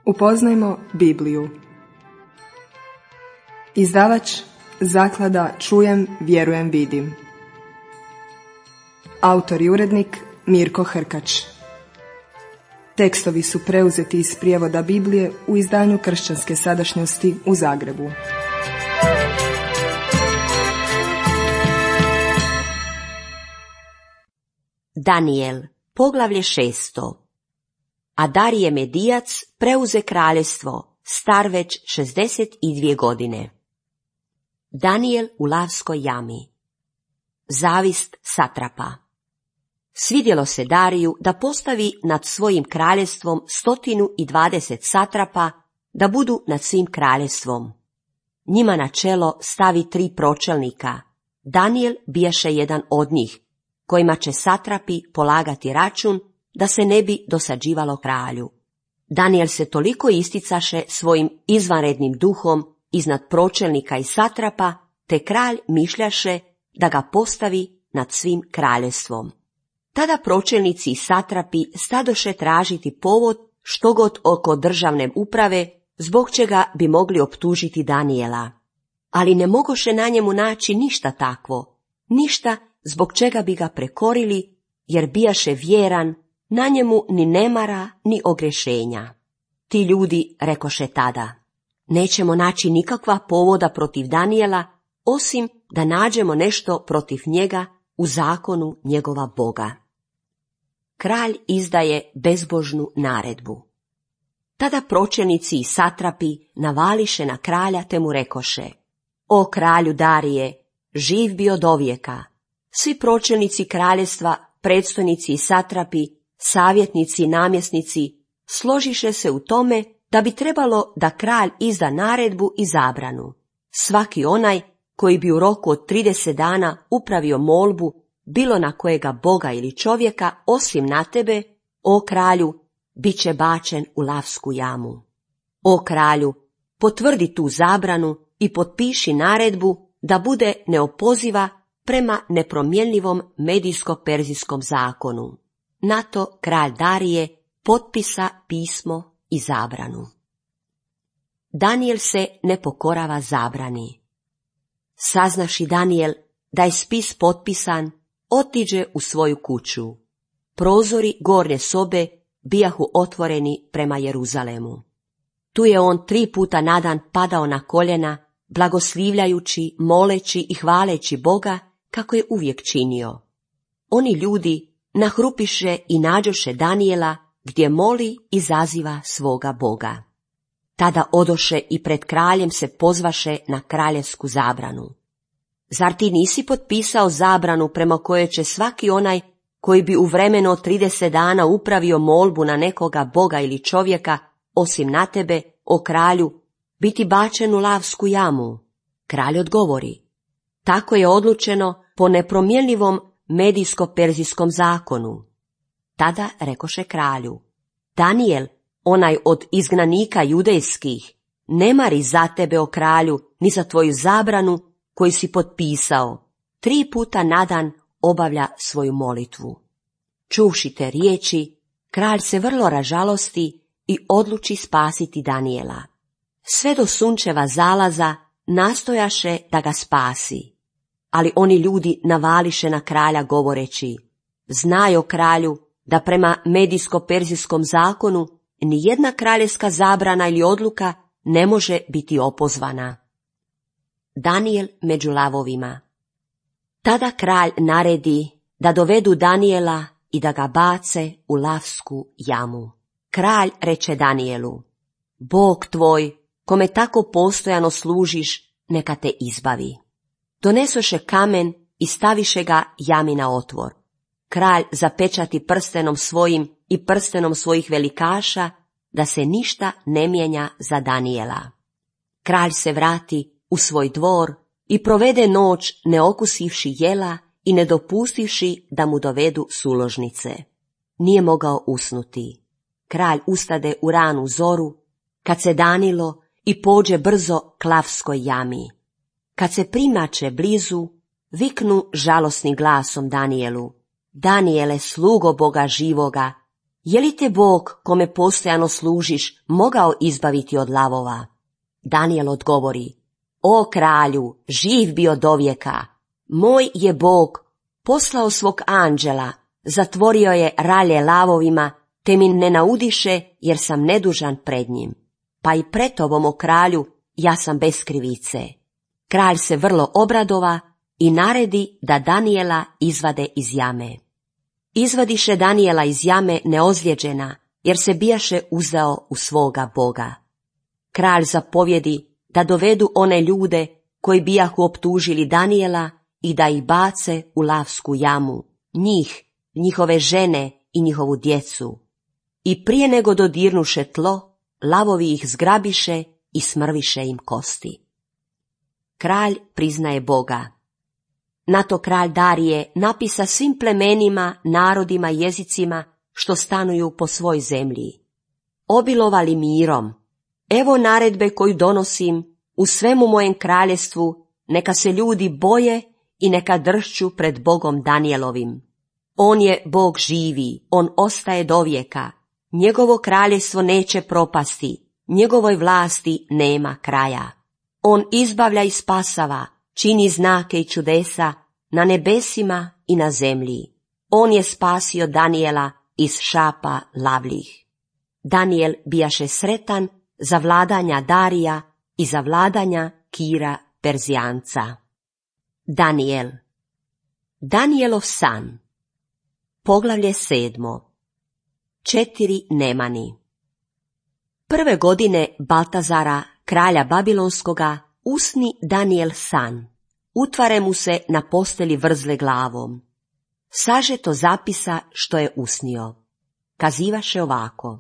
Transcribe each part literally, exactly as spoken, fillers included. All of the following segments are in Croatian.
Upoznajmo Bibliju. Izdavač Zaklada Čujem, vjerujem, vidim. Autor i urednik Mirko Hrkač. Tekstovi su preuzeti iz prijevoda Biblije u izdanju Kršćanske sadašnjosti u Zagrebu. Danijel, poglavlje šesto. A Darije Medijac preuze kraljestvo, star već šezdeset dvije godine. Danijel u lavskoj jami. Zavist satrapa. Svidjelo se Dariju da postavi nad svojim kraljestvom stotinu i dvadeset satrapa da budu nad svim kraljestvom. Njima na čelo stavi tri pročelnika. Danijel bijaše jedan od njih, kojima će satrapi polagati račun da se ne bi dosađivalo kralju. Danijel se toliko isticaše svojim izvanrednim duhom iznad pročelnika i satrapa, te kralj mišljaše da ga postavi nad svim kraljestvom. Tada pročelnici i satrapi stadoše tražiti povod štogod oko državne uprave, zbog čega bi mogli optužiti Danijela. Ali ne mogoše na njemu naći ništa takvo, ništa zbog čega bi ga prekorili, jer bijaše vjeran, na njemu ni nemara ni ogrešenja. Ti ljudi rekoše tada: nećemo naći nikakva povoda protiv Danijela, osim da nađemo nešto protiv njega u zakonu njegova Boga. Kralj izdaje bezbožnu naredbu. Tada pročelnici i satrapi navališe na kralja te mu rekoše: o kralju Darije, živ bi od ovijeka. Svi pročelnici kraljestva, predstojnici i satrapi, savjetnici i namjesnici složiše se u tome da bi trebalo da kralj izda naredbu i zabranu. Svaki onaj koji bi u roku od trideset dana upravio molbu bilo na kojega Boga ili čovjeka osim na tebe, o kralju, bit će bačen u lavsku jamu. O kralju, potvrdi tu zabranu i potpiši naredbu da bude neopoziva prema nepromjenljivom medijsko-perzijskom zakonu. Na to kralj Darije potpisa pismo i zabranu. Danijel se ne pokorava zabrani. Saznaši Danijel da je spis potpisan, otiđe u svoju kuću. Prozori gornje sobe bijahu otvoreni prema Jeruzalemu. Tu je on tri puta na dan padao na koljena, blagoslivljajući, moleći i hvaleći Boga, kako je uvijek činio. Oni ljudi nahrupiše i nađoše Danijela, gdje moli i zaziva svoga Boga. Tada odoše i pred kraljem se pozvaše na kraljevsku zabranu. Zar ti nisi potpisao zabranu prema kojoj će svaki onaj koji bi u vremenu od trideset dana upravio molbu na nekoga Boga ili čovjeka, osim na tebe, o kralju, biti bačen u lavsku jamu? Kralj odgovori: tako je odlučeno po nepromjenljivom medijsko-perzijskom zakonu. Tada rekoše kralju: Danijel, onaj od izgnanika judejskih, ne mari za tebe, o kralju, ni za tvoju zabranu koju si potpisao. Tri puta na dan obavlja svoju molitvu. Čuvši te riječi, kralj se vrlo ražalosti i odluči spasiti Danijela. Sve do sunčeva zalaza nastojaše da ga spasi. Ali oni ljudi navališe na kralja govoreći: znaj, o kralju, da prema medijsko-perzijskom zakonu ni jedna kraljevska zabrana ili odluka ne može biti opozvana. Danijel među lavovima. Tada kralj naredi da dovedu Danijela i da ga bace u lavsku jamu. Kralj reče Danijelu: Bog tvoj, kome tako postojano služiš, neka te izbavi. Donesoše kamen i staviše ga jami na otvor. Kralj zapečati prstenom svojim i prstenom svojih velikaša, da se ništa ne mijenja za Danijela. Kralj se vrati u svoj dvor i provede noć ne okusivši jela i ne dopustivši da mu dovedu suložnice. Nije mogao usnuti. Kralj ustade u ranu zoru, kad se danilo, i pođe brzo k lavskoj jami. Kad se primače blizu, viknu žalosnim glasom Danijelu: Danijele, slugo Boga živoga, Je li te Bog, kome postojano služiš, mogao izbaviti od lavova? Danijel odgovori, o kralju, živ bio dovijeka, moj je Bog poslao svog anđela, zatvorio je ralje lavovima, te mi ne naudiše jer sam nedužan pred njim. Pa i pred tobom, o kralju, ja sam bez krivice. Kralj se vrlo obradova i naredi da Danijela izvade iz jame. Izvadiše Danijela iz jame neozlijeđena, jer se bijaše uzeo u svoga Boga. Kralj zapovjedi da dovedu one ljude koji bijahu optužili Danijela i da ih bace u lavsku jamu, njih, njihove žene i njihovu djecu. I prije nego dodirnuše tlo, lavovi ih zgrabiše i smrviše im kosti. Kralj priznaje Boga. Na to kralj Darije napisa svim plemenima, narodima i jezicima što stanuju po svoj zemlji. Obilovali mirom. Evo naredbe koju donosim u svemu mojem kraljestvu, neka se ljudi boje i neka dršću pred Bogom Danijelovim. On je Bog živi, on ostaje dovijeka, njegovo kraljestvo neće propasti, njegovoj vlasti nema kraja. On izbavlja i spasava, čini znake i čudesa na nebesima i na zemlji. On je spasio Danijela iz šapa lavljih. Danijel bijaše sretan za vladanja Darija i za vladanja Kira Perzijanca. Danijel. Danijelov san. Poglavlje sedmo. Četiri nemani. Prve godine Baltazara, kralja Babilonskoga, usni Danijel san. Utvare mu se na posteli vrzle glavom. Sažeto zapisa što je usnio. Kazivaše ovako.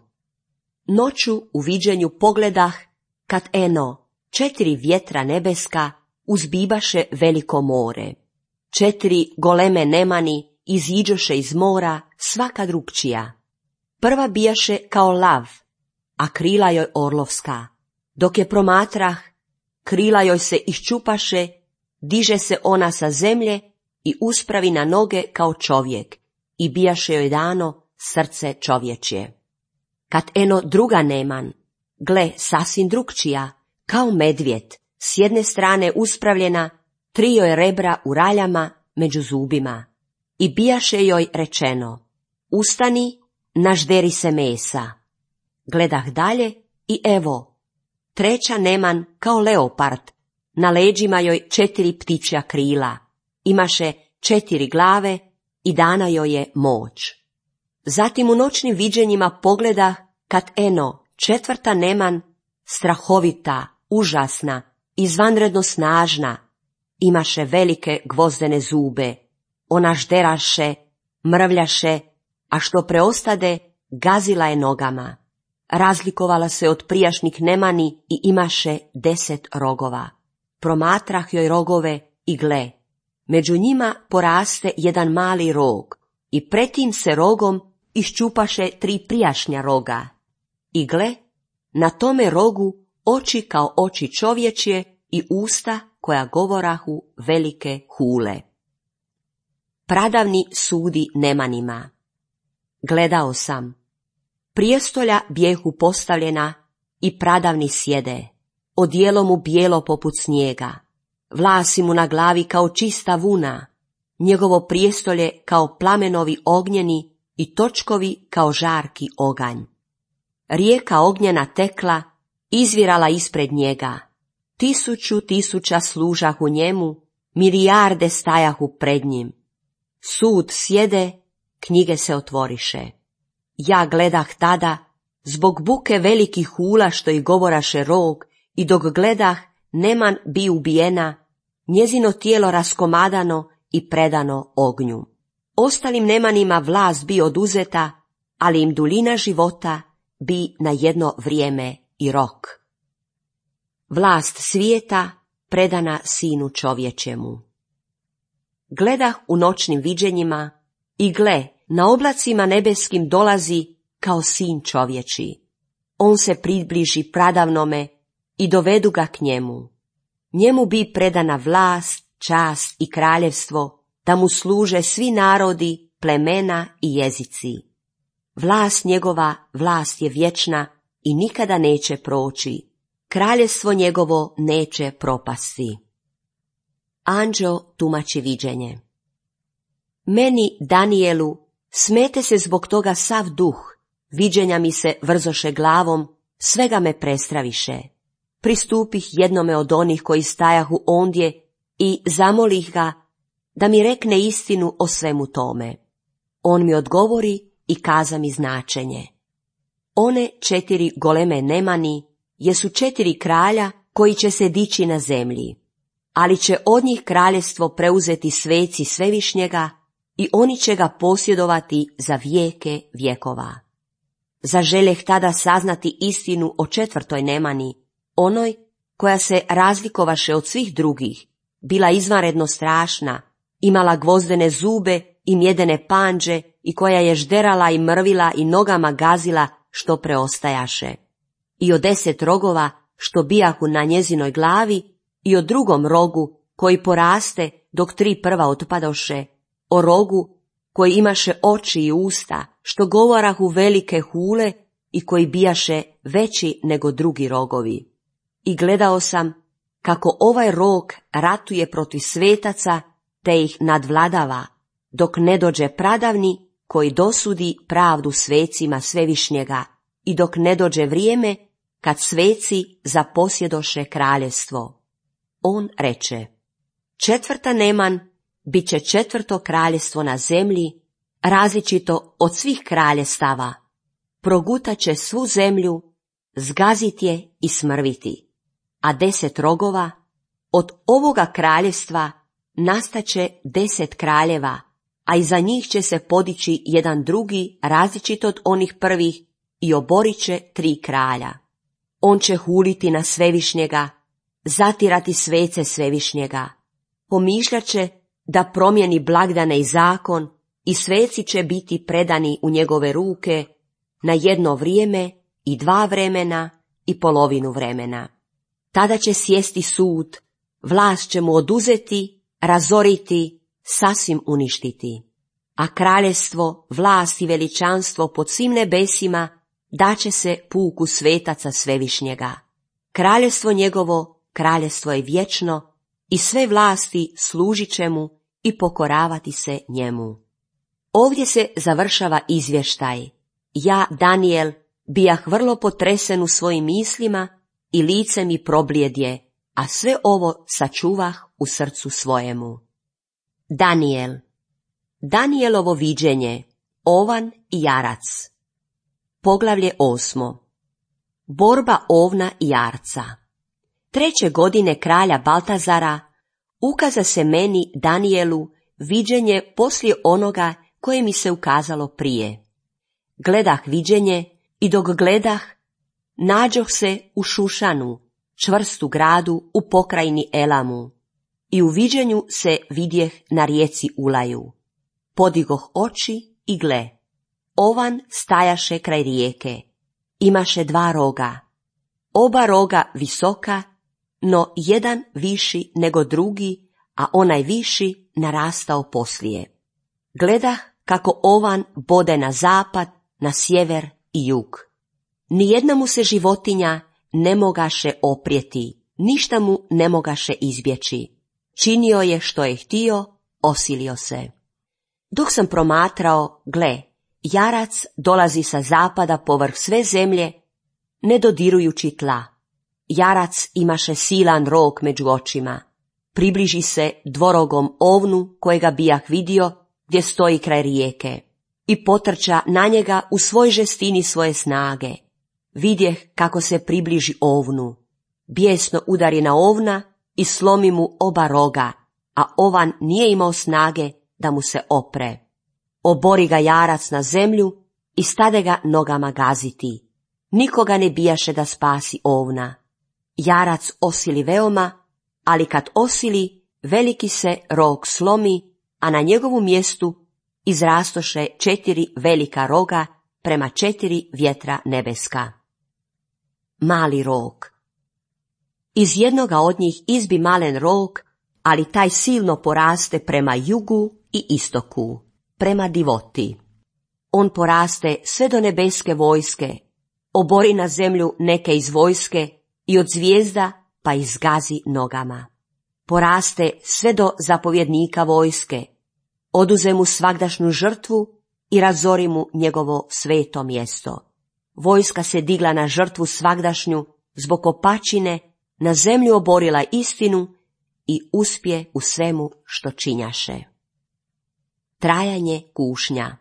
Noću u viđenju pogledah, kad eno, četiri vjetra nebeska uzbibaše veliko more. Četiri goleme nemani iziđoše iz mora, svaka drugčija. Prva bijaše kao lav, a krila joj orlovska. Dok je promatrah, krila joj se iščupaše, diže se ona sa zemlje i uspravi na noge kao čovjek, i bijaše joj dano srce čovječje. Kad eno druga neman, gle, sasvim drugčija, kao medvjed, s jedne strane uspravljena, tri joj rebra u raljama među zubima. I bijaše joj rečeno, ustani, nažderi se mesa. Gledah dalje i evo, treća neman kao leopard, na leđima joj četiri ptičja krila, imaše četiri glave i dana joj je moć. Zatim u noćnim viđenjima pogledah, kad eno, četvrta neman, strahovita, užasna, izvanredno snažna, imaše velike gvozdene zube, ona žderaše, mrvljaše, a što preostade, gazila je nogama. Razlikovala se od prijašnjih nemani i imaše deset rogova. Promatrah joj rogove i gle, među njima poraste jedan mali rog i pretim se rogom iščupaše tri prijašnja roga. I gle, na tome rogu oči kao oči čovječje i usta koja govorahu velike hule. Pradavni sudi nemanima. Gledao sam. Prijestolja bijehu postavljena i pradavni sjede. Odijelo mu bijelo poput snijega. Vlasi mu na glavi kao čista vuna. Njegovo prijestolje kao plamenovi ognjeni i točkovi kao žarki oganj. Rijeka ognjena tekla, izvirala ispred njega. Tisuću tisuća služahu njemu, milijarde stajahu pred njim. Sud sjede, knjige se otvoriše. Ja gledah tada, zbog buke velikih hula što ih govoraše rog, i dok gledah neman bi ubijena, njezino tijelo raskomadano i predano ognju. Ostalim nemanima vlast bi oduzeta, ali im duljina života bi na jedno vrijeme i rok. Vlast svijeta predana sinu čovječemu. Gledah u noćnim viđenjima i gle, na oblacima nebeskim dolazi kao sin čovječi. On se približi pradavnome i dovedu ga k njemu. Njemu bi predana vlast, čast i kraljevstvo, da mu služe svi narodi, plemena i jezici. Vlast njegova, vlast je vječna i nikada neće proći. Kraljevstvo njegovo neće propasti. Anđeo tumači viđenje. Meni, Danijelu, smete se zbog toga sav duh, viđenja mi se vrzoše glavom, svega me prestraviše. Pristupih jednome od onih koji stajahu ondje i zamolih ga da mi rekne istinu o svemu tome. On mi odgovori i kaza mi značenje. One četiri goleme nemani jesu četiri kralja koji će se dići na zemlji, ali će od njih kraljevstvo preuzeti sveci Svevišnjega i oni će ga posjedovati za vijeke vjekova. Zaželjeh tada saznati istinu o četvrtoj nemani, onoj koja se razlikovaše od svih drugih, bila izvanredno strašna, imala gvozdene zube i mjedene panđe i koja je žderala i mrvila i nogama gazila što preostajaše. I o deset rogova što bijahu na njezinoj glavi i o drugom rogu koji poraste dok tri prva otpadoše, o rogu koji imaše oči i usta što govorahu velike hule i koji bijaše veći nego drugi rogovi. I gledao sam kako ovaj rog ratuje protiv svetaca te ih nadvladava, dok ne dođe pradavni koji dosudi pravdu svecima Svevišnjega i dok ne dođe vrijeme kad sveci zaposjedoše kraljevstvo. On reče, četvrta neman bit će četvrto kraljevstvo na zemlji, različito od svih kraljestava. Progutat će svu zemlju, zgazit je i smrviti. A deset rogova, od ovoga kraljevstva nastaće deset kraljeva, a iza njih će se podići jedan drugi različit od onih prvih i oborit će tri kralja. On će huliti na Svevišnjega, zatirati svece Svevišnjega, pomišljat će da promijeni blagdane i zakon i sveci će biti predani u njegove ruke na jedno vrijeme i dva vremena i polovinu vremena. Tada će sjesti sud, vlast će mu oduzeti, razoriti, sasvim uništiti. A kraljevstvo, vlast i veličanstvo pod svim nebesima daće se puku svetaca Svevišnjega. Kraljevstvo njegovo, kraljevstvo je vječno i sve vlasti služit će mu i pokoravati se njemu. Ovdje se završava izvještaj. Ja, Danijel, bijah vrlo potresen u svojim mislima i lice mi probljedje, a sve ovo sačuvah u srcu svojemu. Danijel. Danijelovo viđenje, ovan i jarac. Poglavlje osmo. Borba ovna i jarca. Treće godine kralja Baltazara ukaza se meni, Danijelu, viđenje poslije onoga koje mi se ukazalo prije. Gledah viđenje i dok gledah, nađoh se u Šušanu, čvrstu gradu u pokrajini Elamu, i u viđenju se vidjeh na rijeci Ulaju. Podigoh oči i gle, ovan stajaše kraj rijeke, imaše dva roga, oba roga visoka, no jedan viši nego drugi, a onaj viši narastao poslije. Gledah kako ovan bode na zapad, na sjever i jug. Nijedna mu se životinja ne mogaše oprijeti, ništa mu ne mogaše izbjeći. Činio je što je htio, osilio se. Dok sam promatrao, gle, jarac dolazi sa zapada povrh sve zemlje, ne dodirujući tla. Jarac imaše silan rog među očima. Približi se dvorogom ovnu kojega bijah vidio gdje stoji kraj rijeke i potrča na njega u svoj žestini svoje snage. Vidjeh kako se približi ovnu. Bijesno udari na ovna i slomi mu oba roga, a ovan nije imao snage da mu se opre. Obori ga jarac na zemlju i stade ga nogama gaziti. Nikoga ne bijaše da spasi ovna. Jarac osili veoma, ali kad osili, veliki se rog slomi, a na njegovu mjestu izrastoše četiri velika roga prema četiri vjetra nebeska. Mali rog. Iz jednoga od njih izbi malen rog, ali taj silno poraste prema jugu i istoku, prema divoti. on poraste sve do nebeske vojske, obori na zemlju neke iz vojske i od zvijezda pa izgazi nogama. Poraste sve do zapovjednika vojske, oduze mu svagdašnju žrtvu i razori mu njegovo sveto mjesto. Vojska se digla na žrtvu svagdašnju, zbog opačine, na zemlju oborila istinu i uspje u svemu što činjaše. Trajanje kušnja.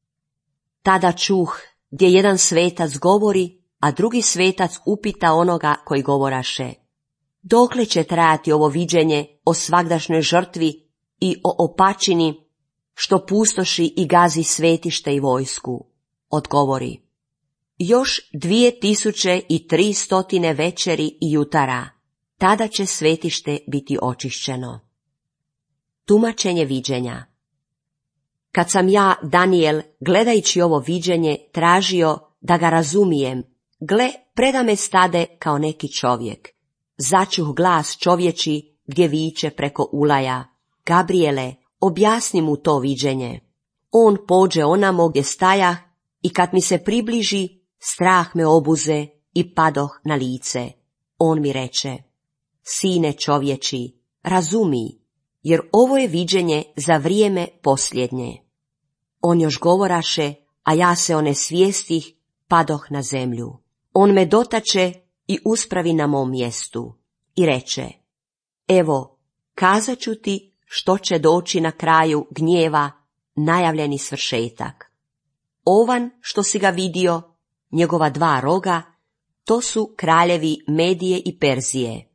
Tada čuh gdje jedan svetac govori, a drugi svetac upita onoga koji govoraše: dokle će trajati ovo viđenje o svagdašnjoj žrtvi i o opačini što pustoši i gazi svetište i vojsku? Odgovori: još dvije tisuće i tri stotine večeri i jutara, tada će svetište biti očišćeno. Tumačenje viđenja. Kad sam ja, Danijel, gledajući ovo viđenje, tražio da ga razumijem, gle, preda me stade kao neki čovjek. Začuh glas čovječi gdje viče preko ulaja: Gabriele, objasni mu to viđenje. On pođe onamo gdje stajah i kad mi se približi, strah me obuze i padoh na lice. On mi reče: sine čovječi, razumi, jer ovo je viđenje za vrijeme posljednje. On još govoraše, a ja se onesvijestih, padoh na zemlju. On me dotače i uspravi na mom mjestu i reče: evo, kazat ću ti što će doći na kraju gnjeva, najavljeni svršetak. Ovan što si ga vidio, njegova dva roga, to su kraljevi Medije i Perzije.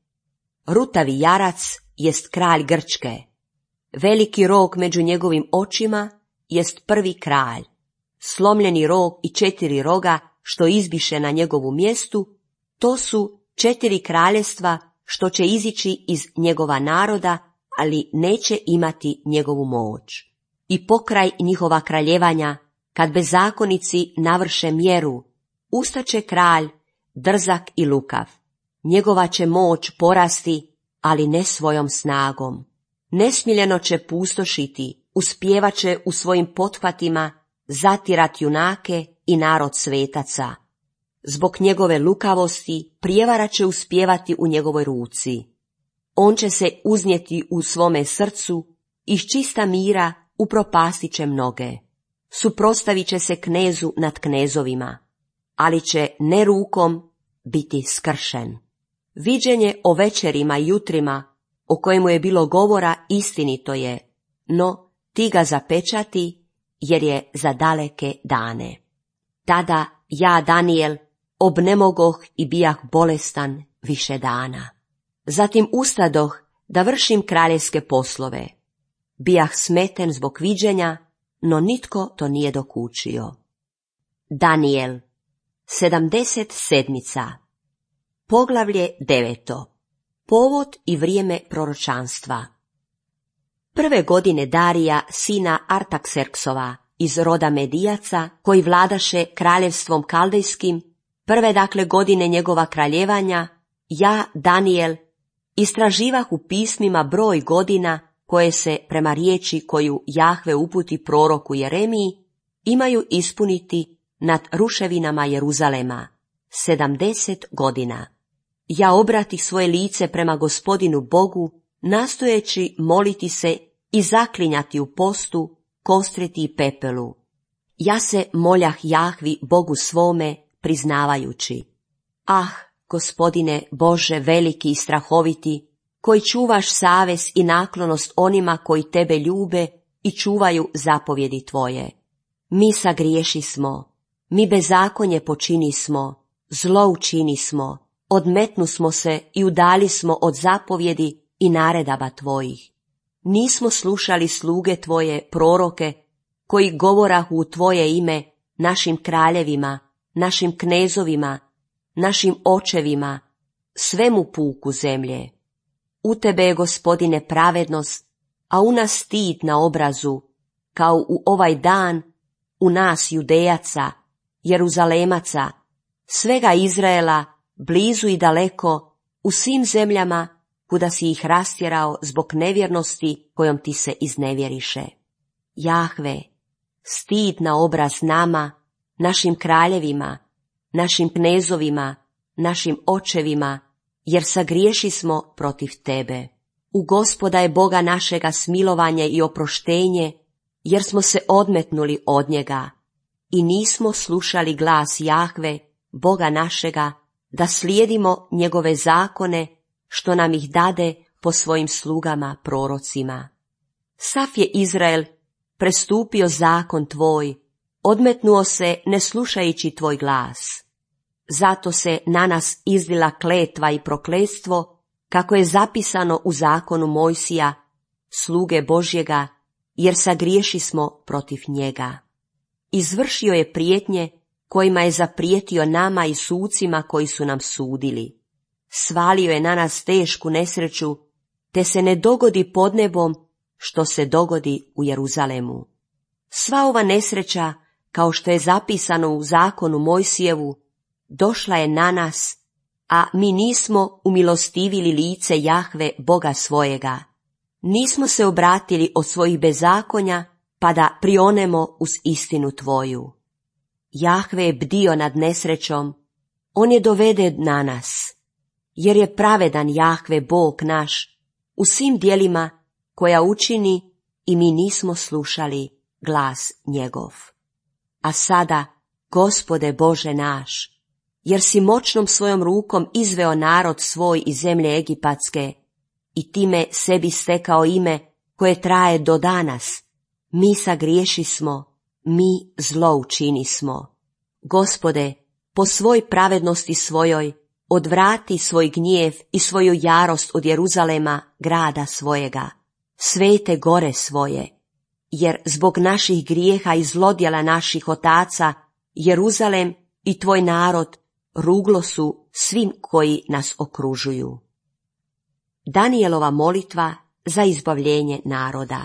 Rutavi jarac jest kralj Grčke. Veliki rog među njegovim očima jest prvi kralj. Slomljeni rog i četiri roga što izbiše na njegovu mjestu, to su četiri kraljestva što će izići iz njegova naroda, ali neće imati njegovu moć. I pokraj njihova kraljevanja, kad bezakonici navrše mjeru, ustaće kralj, drzak i lukav. Njegova će moć porasti, ali ne svojom snagom. Nesmiljeno će pustošiti, uspjevat će u svojim pothvatima zatirat junake i narod svetaca. Zbog njegove lukavosti prijevara će uspjevati u njegovoj ruci. On će se uznijeti u svome srcu i iz čista mira upropastit će mnoge. Suprostavit će se knezu nad knezovima, ali će ne rukom biti skršen. Viđenje o večerima i jutrima, o kojemu je bilo govora, istinito je, no ti ga zapečati, jer je za daleke dane. Tada ja, Danijel, obnemogoh i bijah bolestan više dana. Zatim ustadoh da vršim kraljevske poslove. Bijah smeten zbog viđenja, no nitko to nije dokučio. Danijel, sedamdeset sedmica. Poglavlje deveto. Povod i vrijeme proročanstva. Prve godine Darija, sina Artakserksova, iz roda Medijaca, koji vladaše kraljevstvom kaldejskim, prve dakle godine njegova kraljevanja, ja, Danijel, istraživah u pismima broj godina koje se, prema riječi koju Jahve uputi proroku Jeremiji, imaju ispuniti nad ruševinama Jeruzalema, sedamdeset godina. Ja obratih svoje lice prema Gospodinu Bogu, nastojeći moliti se i zaklinjati u postu, kostriti i pepelu. Ja se moljah Jahvi Bogu svome, priznavajući: ah, Gospodine Bože veliki i strahoviti, koji čuvaš savez i naklonost onima koji tebe ljube i čuvaju zapovjedi tvoje. Mi sagriješi smo, mi bezakonje počini smo, zlo učini smo, odmetnu smo se i udali smo od zapovjedi i naredaba tvojih. Nismo slušali sluge tvoje, proroke, koji govorahu u tvoje ime našim kraljevima, našim knezovima, našim očevima, svemu puku zemlje. U tebe je, Gospodine, pravednost, a u nas stid na obrazu, kao u ovaj dan u nas Judejaca, Jeruzalemaca, svega Izraela, blizu i daleko, u svim zemljama, kuda si ih rastjerao zbog nevjernosti kojom ti se iznevjeriše. Jahve, stid na obraz nama, našim kraljevima, našim knezovima, našim očevima, jer sagriješi smo protiv tebe. U Gospoda je Boga našega smilovanje i oproštenje, jer smo se odmetnuli od njega i nismo slušali glas Jahve, Boga našega, da slijedimo njegove zakone, što nam ih dade po svojim slugama prorocima. Sav je Izrael prestupio zakon tvoj, odmetnuo se ne slušajući tvoj glas. Zato se na nas izlila kletva i prokletstvo, kako je zapisano u zakonu Mojsija, sluge Božjega, jer sagriješi smo protiv njega. Izvršio je prijetnje kojima je zaprijetio nama i sucima koji su nam sudili. Svalio je na nas tešku nesreću, te se ne dogodi pod nebom što se dogodi u Jeruzalemu. Sva ova nesreća, kao što je zapisano u zakonu Mojsijevu, došla je na nas, a mi nismo umilostivili lice Jahve, Boga svojega. Nismo se obratili od svojih bezakonja, pa da prionemo uz istinu tvoju. Jahve je bdio nad nesrećom, on je dovede na nas, jer je pravedan Jahve, Bog naš, u svim dijelima koja učini i mi nismo slušali glas njegov. A sada, Gospode Bože naš, jer si moćnom svojom rukom izveo narod svoj iz zemlje Egipatske i time sebi stekao ime koje traje do danas, mi sagriješi smo, mi zlo učini smo. Gospode, po svoj pravednosti svojoj, odvrati svoj gnjev i svoju jarost od Jeruzalema, grada svojega, svete gore svoje, jer zbog naših grijeha i zlodjela naših otaca, Jeruzalem i tvoj narod ruglo su svim koji nas okružuju. Danijelova molitva za izbavljenje naroda.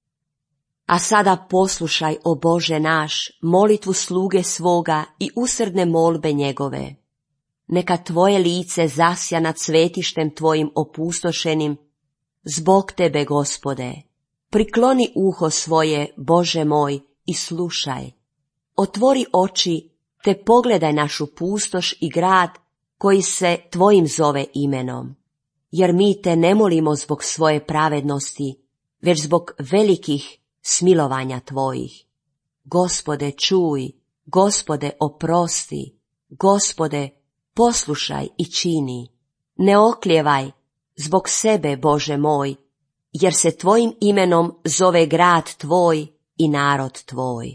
A sada poslušaj, o Bože naš, molitvu sluge svoga i usrdne molbe njegove. Neka tvoje lice zasja nad svetištem tvojim opustošenim, zbog tebe, Gospode. Prikloni uho svoje, Bože moj, i slušaj. Otvori oči, te pogledaj našu pustoš i grad koji se tvojim zove imenom. Jer mi te ne molimo zbog svoje pravednosti, već zbog velikih smilovanja tvojih. Gospode, čuj, Gospode, oprosti, Gospode, poslušaj i čini. Ne okljevaj zbog sebe, Bože moj, jer se tvojim imenom zove grad tvoj i narod tvoj.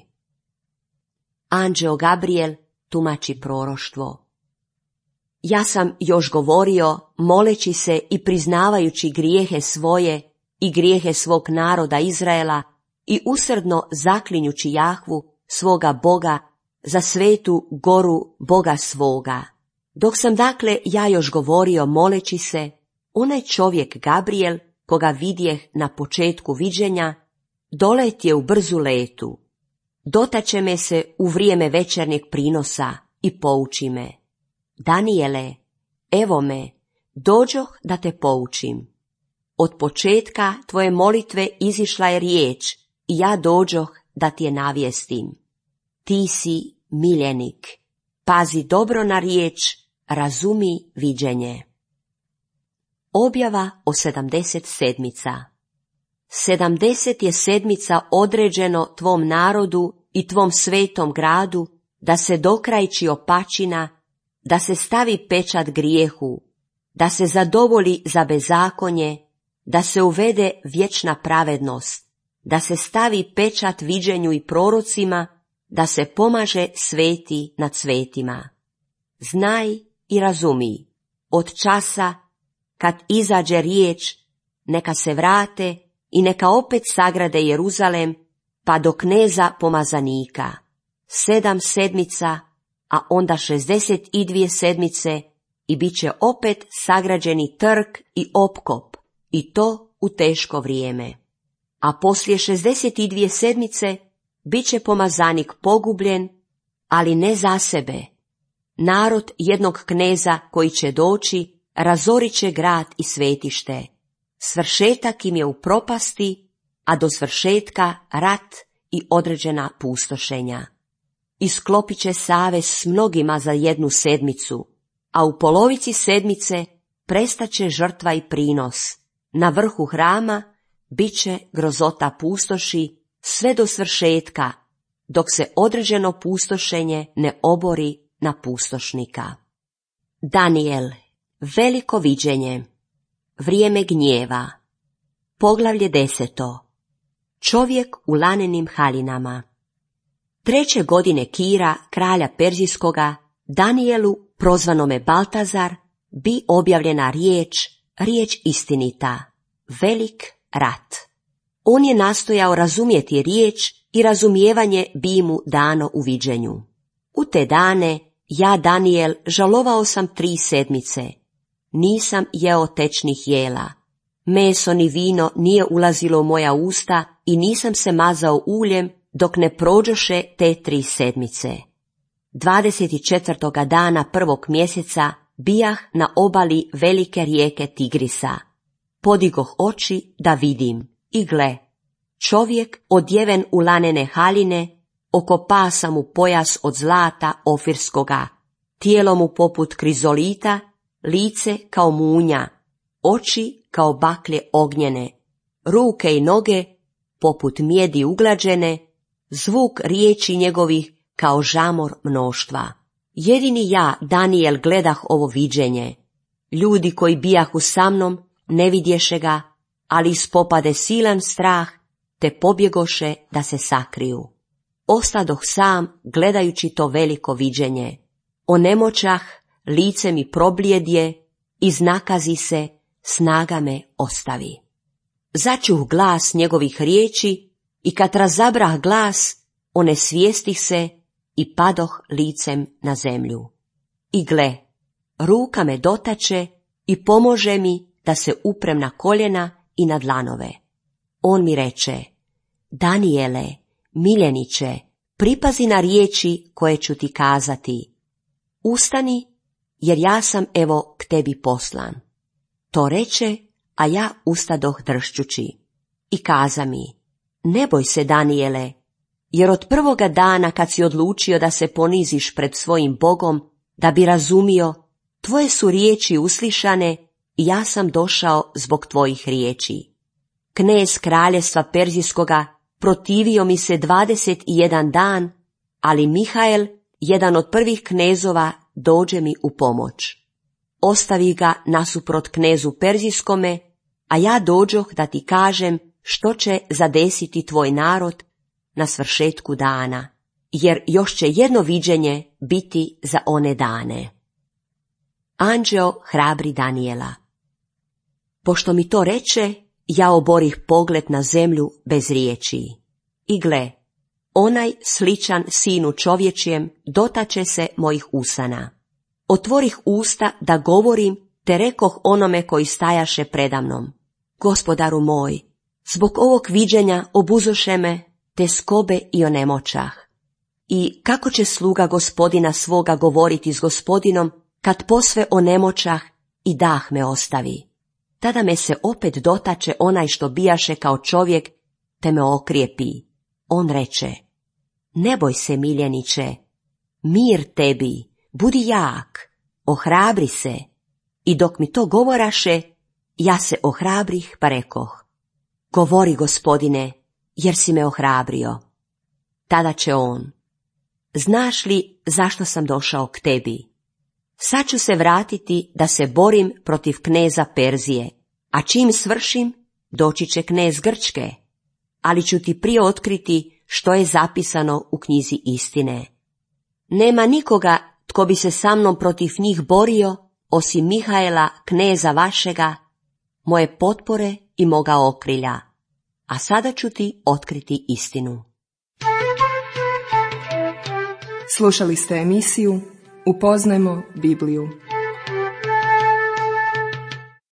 Anđeo Gabriel tumači proroštvo. Ja sam još govorio, moleći se i priznavajući grijehe svoje i grijehe svog naroda Izraela i usrdno zaklinjući Jahvu, svoga Boga, za svetu goru Boga svoga. Dok sam dakle ja još govorio moleći se, onaj čovjek Gabriel, koga vidjeh na početku viđenja, doletje u brzu letu. Dotače me se u vrijeme večernjeg prinosa i pouči me. Danijele, evo me, dođoh da te poučim. Od početka tvoje molitve izišla je riječ i ja dođoh da ti je navijestim. Ti si miljenik, pazi dobro na riječ, razumi viđenje. Objava o sedamdeset sedmica. Sedamdeset je sedmica određeno tvom narodu i tvom svetom gradu, da se dokrajči opačina, da se stavi pečat grijehu, da se zadovolji za bezakonje, da se uvede vječna pravednost, da se stavi pečat viđenju i prorocima, da se pomaže sveti nad svetima. Znaj i razumi, od časa kad izađe riječ, neka se vrate i neka opet sagrade Jeruzalem, pa do kneza pomazanika. Sedam sedmica, a onda šezdeset i dvije sedmice i bit će opet sagrađeni trg i opkop, i to u teško vrijeme. A poslije šezdeset i dvije sedmice bit će pomazanik pogubljen, ali ne za sebe. Narod jednog kneza koji će doći, razorit će grad i svetište. Svršetak im je u propasti, a do svršetka rat i određena pustošenja. Isklopit će savez s mnogima za jednu sedmicu, a u polovici sedmice prestaće žrtva i prinos. Na vrhu hrama bit će grozota pustoši sve do svršetka, dok se određeno pustošenje ne obori na pustošnika. Danijel, veliko viđenje, vrijeme gnjeva, poglavlje deseto, čovjek u lanenim haljinama. Treće godine Kira, kralja Perzijskoga, Danijelu, prozvanome Baltazar, bi objavljena riječ, riječ istinita, velik rat. On je nastojao razumjeti riječ i razumijevanje bi mu dano u viđenju. U te dane, ja, Danijel, žalovao sam tri sedmice. Nisam jeo tečnih jela. Meso ni vino nije ulazilo u moja usta i nisam se mazao uljem dok ne prođoše te tri sedmice. Dvadeset četvrtoga dana prvog mjeseca bijah na obali velike rijeke Tigrisa. Podigoh oči da vidim i gle, čovjek odjeven u lanene haljine, oko pasa mu pojas od zlata ofirskoga, tijelo mu poput krizolita, lice kao munja, oči kao baklje ognjene, ruke i noge poput mijedi uglađene, zvuk riječi njegovih kao žamor mnoštva. Jedini ja, Danijel, gledah ovo viđenje. Ljudi koji bijahu sa mnom ne vidješe ga, ali ispopade silan strah, te pobjegoše da se sakriju. Ostadoh sam gledajući to veliko viđenje. Onemoćah, lice mi probljedje, iznakazi se, snaga me ostavi. Začuh glas njegovih riječi i kad razabrah glas, onesvijestih se i padoh licem na zemlju. I gle, ruka me dotače i pomože mi da se uprem na koljena i na dlanove. On mi reče, Danijele, miljeniče, pripazi na riječi koje ću ti kazati. Ustani, jer ja sam evo k tebi poslan. To reče, a ja ustadoh dršćući. I kaza mi, ne boj se, Danijele, jer od prvoga dana kad si odlučio da se poniziš pred svojim Bogom, da bi razumio, tvoje su riječi uslišane i ja sam došao zbog tvojih riječi. Knez kraljestva Perzijskoga protivio mi se dvadeset jedan dan, ali Mihael, jedan od prvih knezova, dođe mi u pomoć. Ostavi ga nasuprot knezu Perzijskome, a ja dođoh da ti kažem što će zadesiti tvoj narod na svršetku dana, jer još će jedno viđenje biti za one dane. Anđeo hrabri Danijela. Pošto mi to reče, ja oborih pogled na zemlju bez riječi. I gle, onaj sličan sinu čovječjem dotače se mojih usana. Otvorih usta da govorim, te rekoh onome koji stajaše predamnom. Gospodaru moj, zbog ovog viđenja obuzoše me, te skobe i onemoćah. I kako će sluga gospodina svoga govoriti s gospodinom, kad posve onemoćah i dah me ostavi? Tada me se opet dotače onaj što bijaše kao čovjek, te me okrijepi. On reče, ne boj se, miljeniče, mir tebi, budi jak, ohrabri se. I dok mi to govoraše, ja se ohrabrih pa rekoh, govori, gospodine, jer si me ohrabrio. Tada će on, znaš li zašto sam došao k tebi? Sad ću se vratiti da se borim protiv kneza Perzije, a čim svršim, doći će knez Grčke, ali ću ti prije otkriti što je zapisano u knjizi istine. Nema nikoga tko bi se sa mnom protiv njih borio, osim Mihaela, kneza vašega, moje potpore i moga okrilja. A sada ću ti otkriti istinu. Slušali ste emisiju Upoznajmo Bibliju.